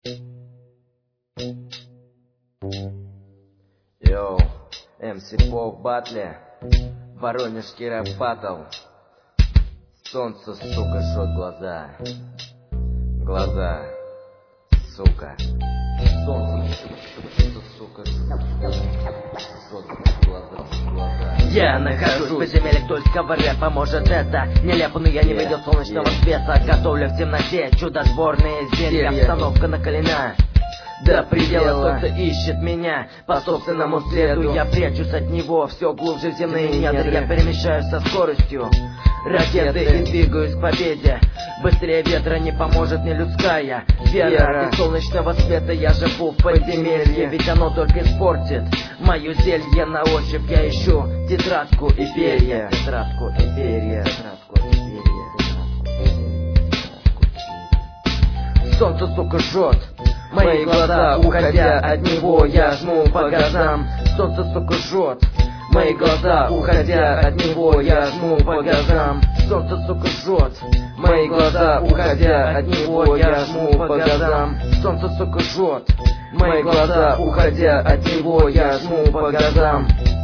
Йоу, МС По в батле, воронежский рэп баттл. Солнце, сука, жжет глаза. Глаза, сука. Солнце, сука, жжет глаза. Я нахожусь в подземельях тульского рэпа. Может это нелепо, но я не видел солнечного света. Готовлю в темноте чудотворные зелья. Обстановка накалена до предела, солнце ищет меня по собственному следу. Я прячусь от него все глубже в земные недра. Я перемещаюсь со скоростью ракеты и двигаюсь к победе. Быстрее ветра не поможет мне людская вера. Без солнечного света я живу в подземелье, ведь оно только испортит мое зелье. На ощупь я ищу тетрадку и перья. Тетрадку и перья. Тетрадку и перья. Солнце, сука, жжет мои глаза, уходя от него я жму по газам. Солнце, сука, жжет мои глаза, уходя от него я жму по газам. Солнце, сука, жжет мои глаза, уходя от него я жму по газам. Солнце, сука, жжет мои глаза, уходя от него я жму по газам.